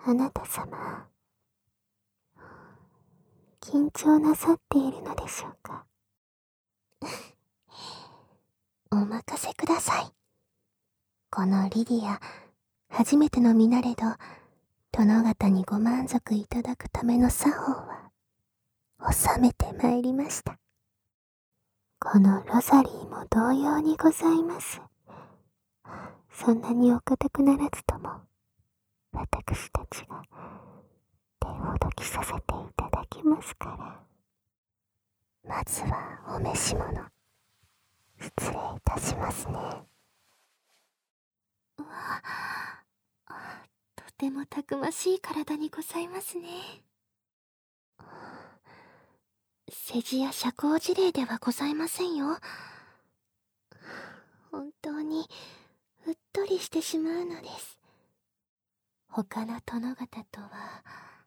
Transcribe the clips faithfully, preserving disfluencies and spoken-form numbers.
あなた様、緊張なさっているのでしょうか。お任せください。このリディア、初めての身なれど、殿方にご満足いただくための作法は、収めてまいりました。このロザリーも同様にございます。そんなにお堅くならずとも、私たちが手ほどきさせていただきますから。まずはお召し物、失礼いたしますね。うわ、とてもたくましい体にございますね。世辞や社交辞令ではございませんよ。本当にうっとりしてしまうのです。他の殿方とは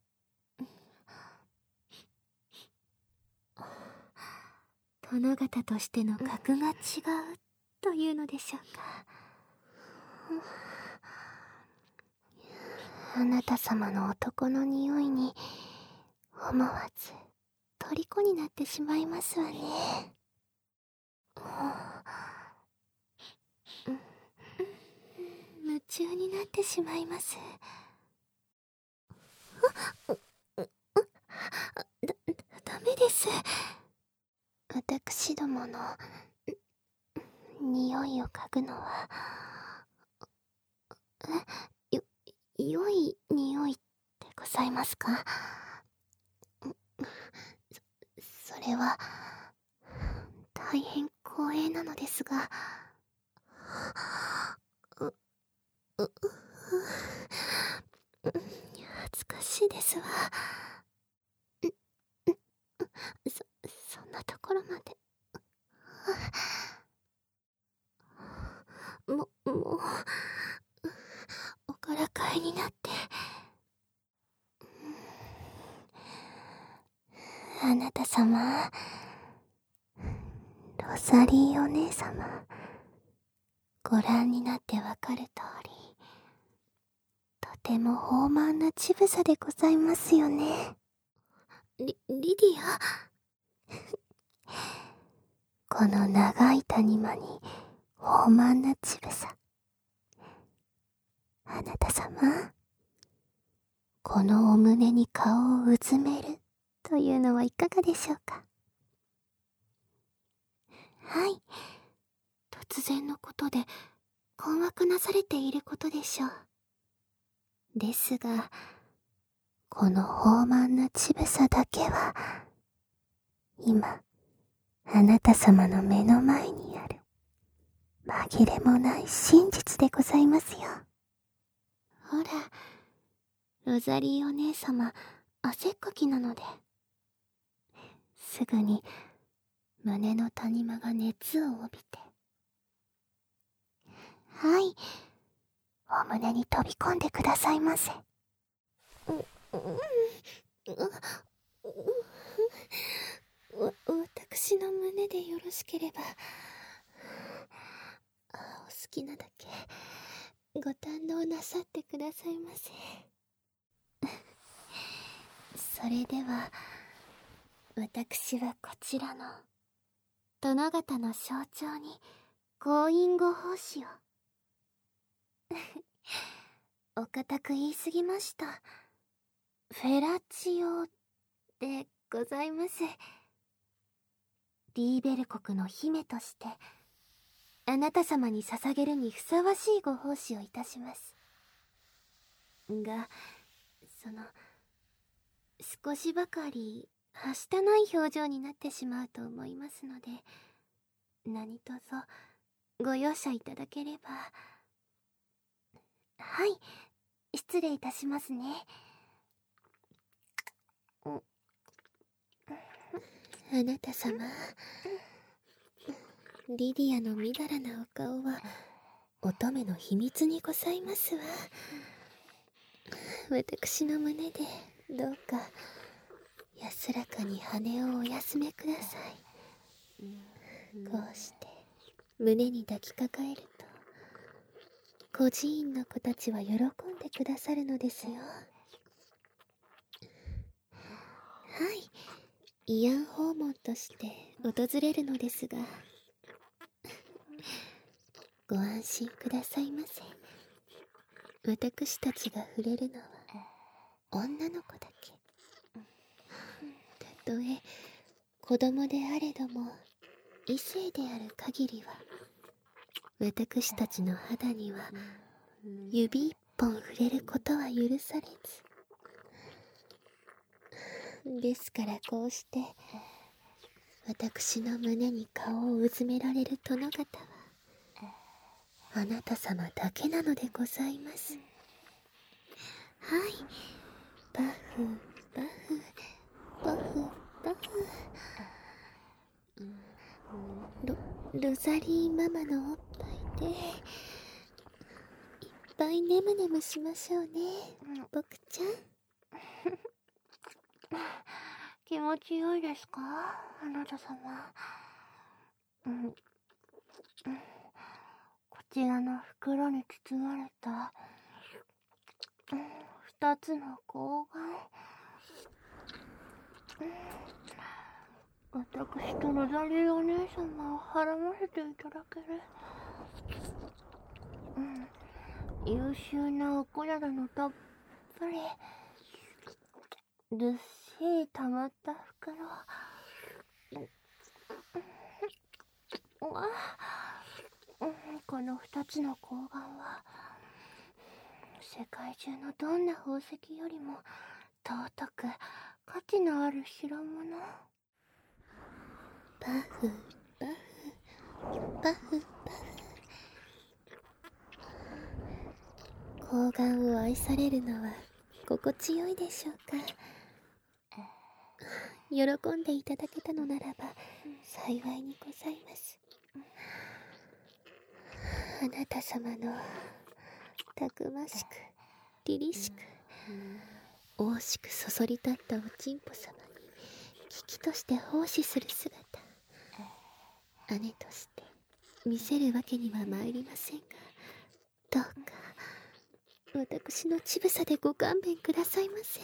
殿方としての格が違うというのでしょうか。あなた様の男の匂いに思わず虜になってしまいますわね。夢中になってしまいます。だ、ダメです。私どもの匂いを嗅ぐのはよ、良い匂いでございますか？そ、それは大変光栄なのですが、う、う、う、恥ずかしいですわ。そ、そんなところまで。も、もう、おからかいになって。あなた様、ロザリーお姉様、ご覧になってわかる通り、とても豊満な乳房でございますよね。リ、リディアこの長い谷間に豊満な乳房。あなた様、このお胸に顔をうずめるというのはいかがでしょうか。はい、突然のことで困惑なされていることでしょう。ですが、この豊満な乳房だけは今あなた様の目の前にある紛れもない真実でございますよ。ほら、ロザリーお姉様、汗っかきなので、すぐに胸の谷間が熱を帯びて、はい、お胸に飛び込んでくださいませ。う、う、う、わ、私の胸でよろしければ、お好きなだけご堪能なさってくださいませ。それでは、私はこちらの殿方の象徴に婚姻ご奉仕を。お堅く言いすぎました。フェラチオでございます。リーベル国の姫としてあなた様に捧げるにふさわしいご奉仕をいたします。が、その少しばかりはしたない表情になってしまうと思いますので、何卒ご容赦いただければ。はい、失礼いたしますね。あなた様、リディアのみだらなお顔は乙女の秘密にございますわ。私の胸でどうか安らかに羽をお休めください。こうして胸に抱きかかえると孤児院の子たちは喜んでくださるのですよ。 い、慰安訪問として訪れるのですが、ご安心くださいませ。私たちが触れるのは女の子だけ。たとえ子供であれども異性である限りは、私たちの肌には指一本触れることは許されず。ですからこうして私の胸に顔をうずめられる殿方はあなた様だけなのでございます。はい、バフバフバフバフ。ロロザリーママのおっぱいでいっぱいネムネムしましょうね、僕ちゃん。 気持ちよいですか、あなた様。うん、こちらの袋に包まれた、うん、二つの睾丸、私とロザリーお姉様をはらませていただける、うん、優秀なお子やらのたっぷりずっしり溜まった袋、うん、この二つの睾丸は世界中のどんな宝石よりも尊く価値のある代物。 バフバフバフバフ。睾丸を愛されるのは心地よいでしょうか。喜んでいただけたのならば幸いにございます。あなた様のたくましく凛々しく惜しくそそり立ったおちんぽ様に危機として奉仕する姿、姉として見せるわけには参りませんが、どうか私の乳房でご勘弁くださいませ。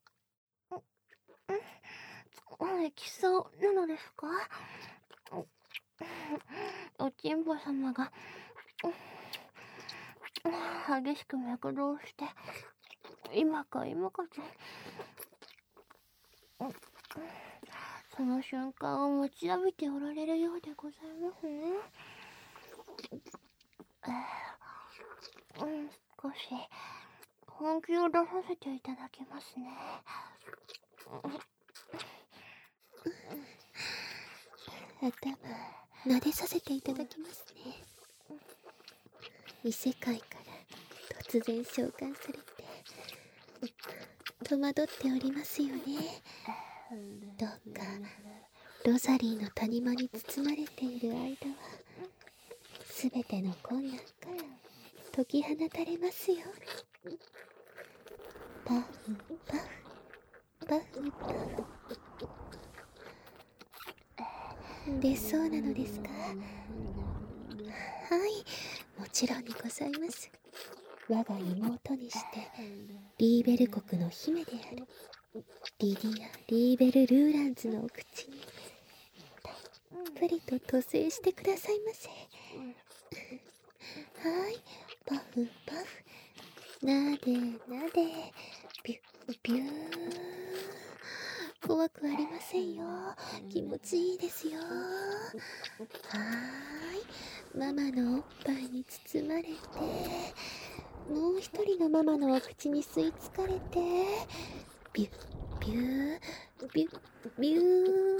えきそうなのですか、おちんぽ様が激しく脈動して今か今かとその瞬間を待ちわびておられるようでございますね。うん、少し本気を出させていただきますね。 頭撫でさせていただきますね。異世界から突然召喚されて戸惑っておりますよね。どうかロザリーの谷間に包まれている間はすべての困難から解き放たれますよ。パフパフパフパフ。でそうなのですか。はい、もちろんにございます。我が妹にしてリーベル国の姫であるリディア・リーベル・ルーランズのお口にたっぷりと塗製してくださいませ。はい、パフパフ、なでなで、ビュッビュー。怖くありませんよ。気持ちいいですよ。はーい、ママのおっぱいに包まれて、もう一人のママのお口に吸い付かれて、ビュッビュービュッビュー。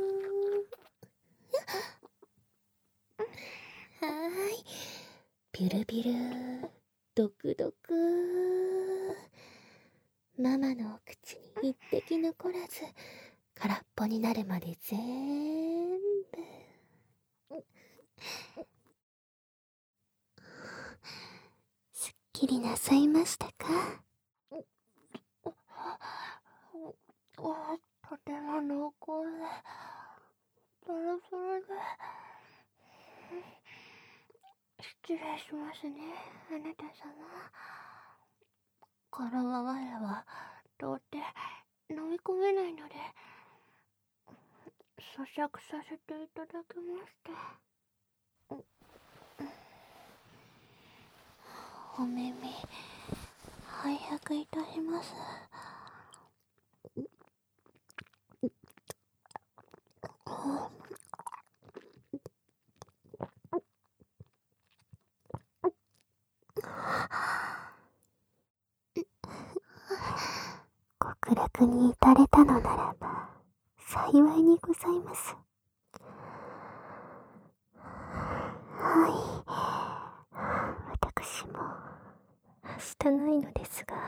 はーい、ビュルビュルドクドク。ママのお口に一滴残らず空っぽになるまで全部。すっきりなさいましたか。 とても濃厚でそれそれで失礼しますね、あなた様。このままでは到底飲み込めないので咀嚼させていただきまして。お耳拝借いたします。 極楽に至れたのならば幸いにございます。はい、私も明日ないのですが、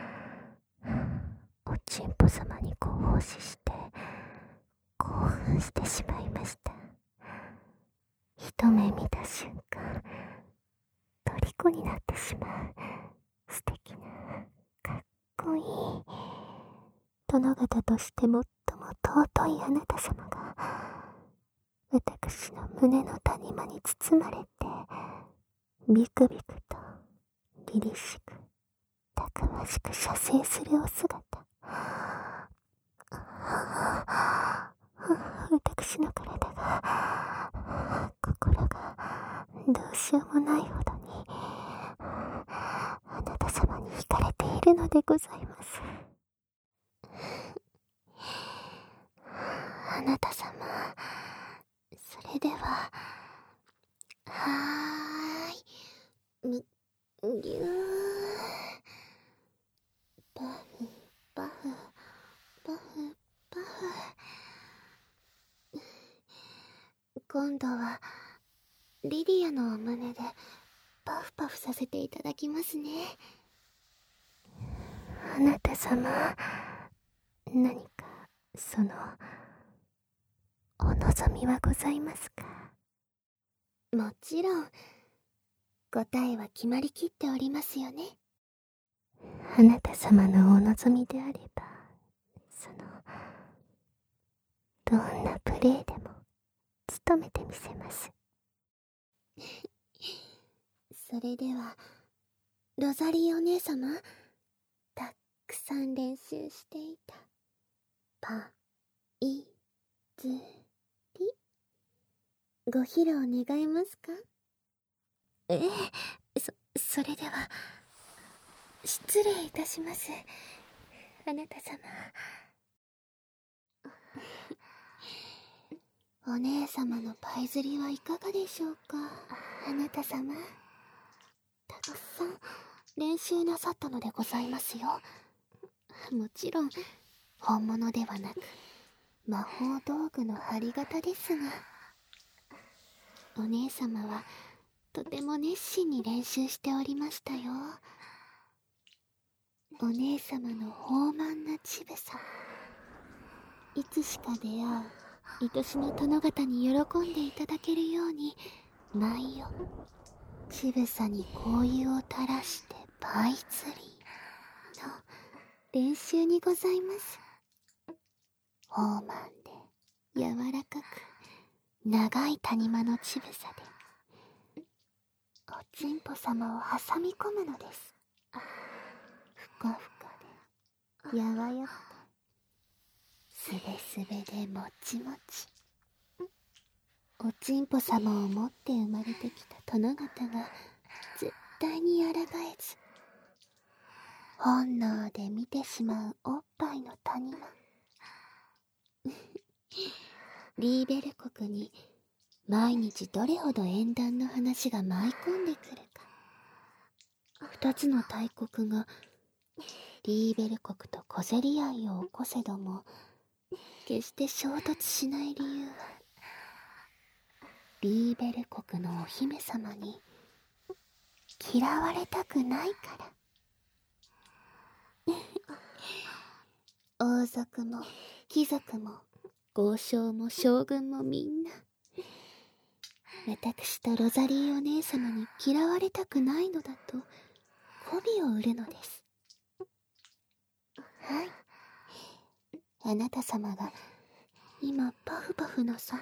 おちんぽ様にご奉仕して興奮してしまいました。一目見た瞬間、虜になってしまう素敵な、かっこいい殿方として最も尊いあなた様が私の胸の谷間に包まれて、ビクビクと凛々しくたくましく射精するお姿、私の体が、心がどうしようもないほどにあなた様に惹かれているのでございます。あなた様、それでは、はーい、む、ぎゅー、パフ、パフ、パフ、パフ。今度は、リディアのお胸で、パフパフさせていただきますね。あなた様、何か、その、お望みはございますか？もちろん、答えは決まりきっておりますよね。あなた様のお望みであれば、その、どんなプレーでも、務めてみせます。それでは、ロザリーお姉様、たくさん練習していた、パ、イ、ズ、リ、ご披露願えますか？ええ、そ、それでは、失礼いたします。あなた様。お姉様のパイ釣りはいかがでしょうか？あなた様。たくさん練習なさったのでございますよ。もちろん、本物ではなく、魔法道具の針型ですが。お姉様は、とても熱心に練習しておりましたよ。お姉様の豊満な乳房、いつしか出会う愛しの殿方に喜んでいただけるように、毎夜乳房に香油を垂らしてパイ釣りの練習にございます。豊満で柔らかく長い谷間の乳房でおちんぽ様を挟み込むのです。ふかふかでやわやかすべすべでもちもち。おちんぽ様を持って生まれてきた殿方が絶対に抗えず、本能で見てしまうおっぱいの谷間。リーベル国に毎日どれほど縁談の話が舞い込んでくるか。二つの大国がリーベル国と小競り合いを起こせども、決して衝突しない理由は、リーベル国のお姫様に嫌われたくないから。王族も貴族も豪商も将軍もみんな、私とロザリーお姉様に嫌われたくないのだと媚びを売るのです。はい。あなた様が今パフパフなさって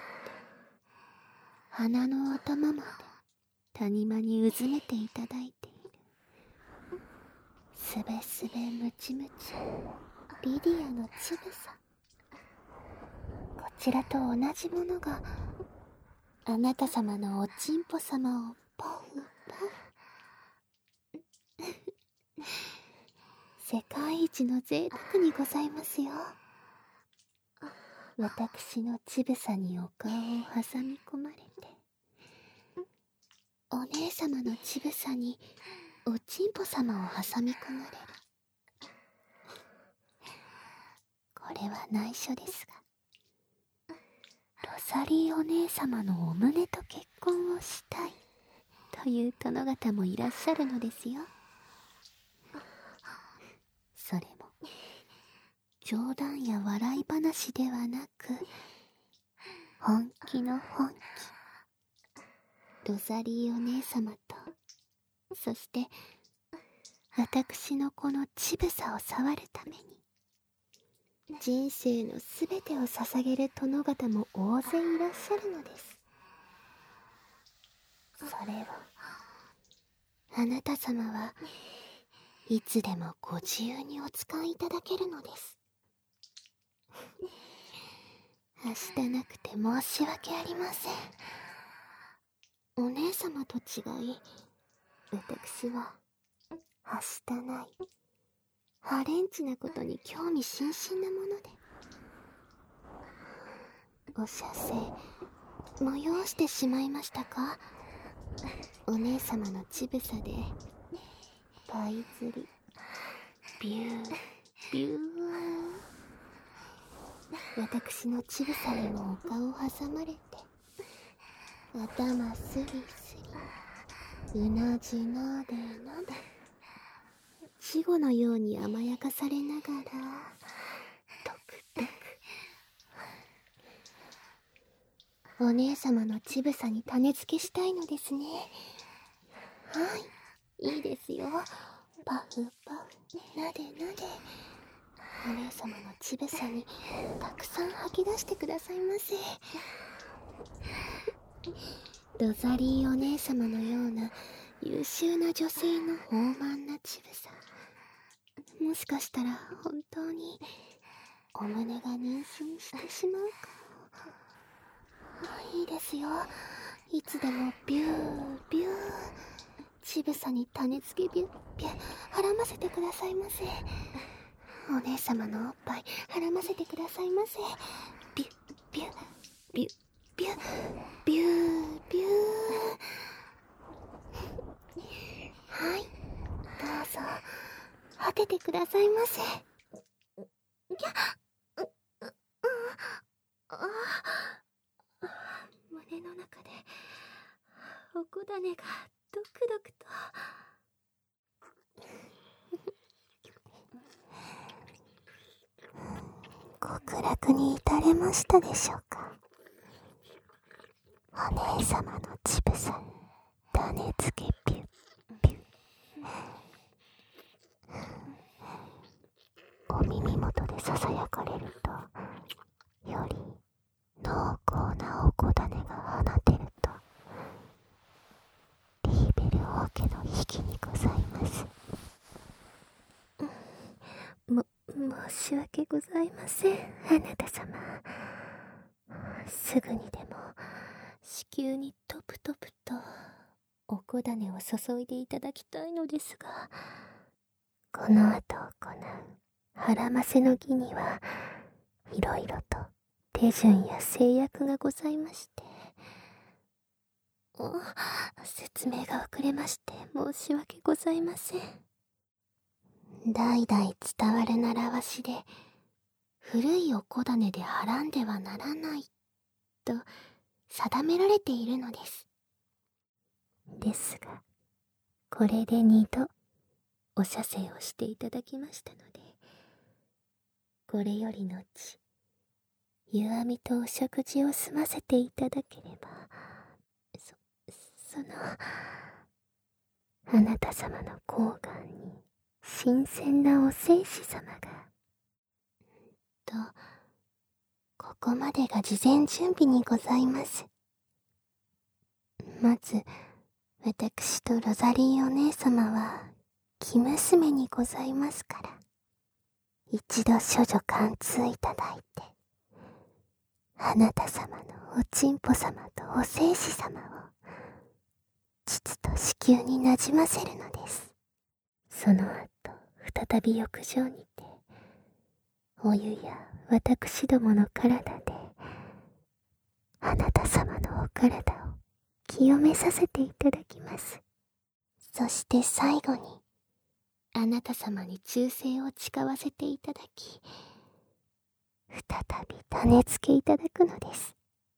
鼻の頭まで谷間にうずめていただいているすべすべムチムチリディアの乳房、こちらと同じものがあなた様のおちんぽ様をパフパフ世界一の贅沢にございますよ。私の乳房にお顔を挟み込まれて、お姉様の乳房におちんぽ様を挟み込まれる。これは内緒ですが、ロザリーお姉様のお胸と結婚をしたいという殿方もいらっしゃるのですよ。それも冗談や笑い話ではなく、本気の本気。ロザリーお姉様と、そして私のこの乳房を触るために人生のすべてを捧げる殿方も大勢いらっしゃるのです。それをあなた様はいつでもご自由にお使いいただけるのです。はしたなくて申し訳ありません。お姉様と違い、私ははしたない、ハレンチなことに興味津々なもので、お射精催してしまいましたか？お姉様の乳房でパイ釣りビュービュー。私の乳房にもお顔を挟まれて、頭スリスリ、うなじなでなで、稚児のように甘やかされながらトクトク。お姉様の乳房に種付けしたいのですね。はい、いいですよ。パフパフ、なでなで。お姉様の乳房にたくさん吐き出してくださいませ。ロザリーお姉様のような優秀な女性の豊満な乳房、もしかしたら本当にお胸が妊娠してしまうかも。いいですよ。いつでもビュービュー、乳房に種付けビュービューはらませてくださいませ。お姉様のおっぱいはらませてくださいませ。ビュッビュッビュッビュッビュービュー。はい、どうぞ果ててくださいませ。胸の中でおこだねがドクドクと。極楽に至れましたでしょうか。お姉様の乳房に種付けピュッピュッ。お耳元でささやかれると、より濃厚なおこだねが放てると、リーベル王家の秘技にございます。も申し訳ございません、あなた様。すぐにでも子宮にトプトプとおこだねを注いでいただきたいのですが、この後行うはらませの儀にはいろいろと手順や制約がございまして、説明が遅れまして申し訳ございません。代々伝わる習わしで、古いおこだねではらんではならないと定められているのです。ですが、これで二度お射精をしていただきましたので、これよりのち湯あみとお食事を済ませていただければ、そそのあなた様の睾丸に新鮮なお精子様がと、ここまでが事前準備にございます。まず私とロザリーお姉様は生娘にございますから、一度処女貫通いただいて、 あなた様のおちんぽ様とお精子様を膣と子宮になじませるのです。その後再び浴場にてお湯や私どもの体であなた様のお体を清めさせていただきます。そして最後にあなた様に忠誠を誓わせていただき、再び種付けいただくのです。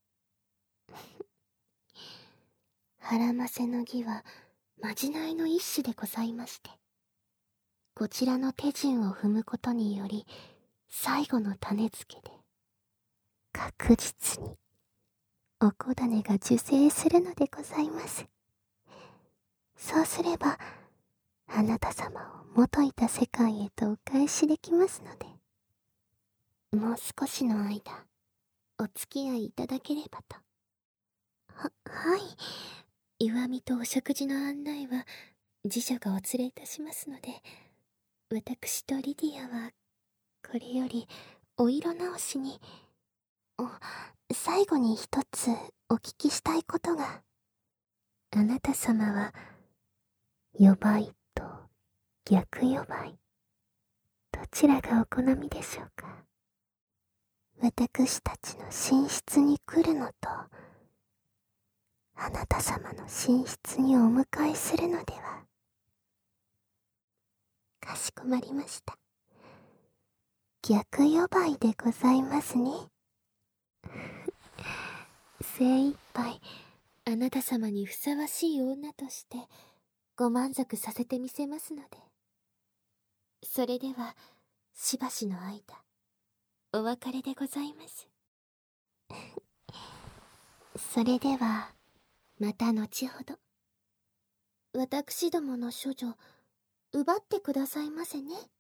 腹ませの儀はまじないの一種でございまして、こちらの手順を踏むことにより最後の種付けで確実にお子種が受精するのでございます。そうすればあなた様を元いた世界へとお返しできますので、もう少しの間お付き合いいただければと。は、はい。岩見とお食事の案内は次女がお連れいたしますので、私とリディアはこれよりお色直しに。お、最後に一つお聞きしたいことが。あなた様は夜梅と逆夜梅、どちらがお好みでしょうか。私たちの寝室に来るのとあなた様の寝室にお迎えするのでは。かしこまりました。逆夜梅でございますね。精一杯あなた様にふさわしい女としてご満足させてみせますので。それではしばしの間お別れでございます。それではまた後ほど。私どもの処女奪ってくださいませね。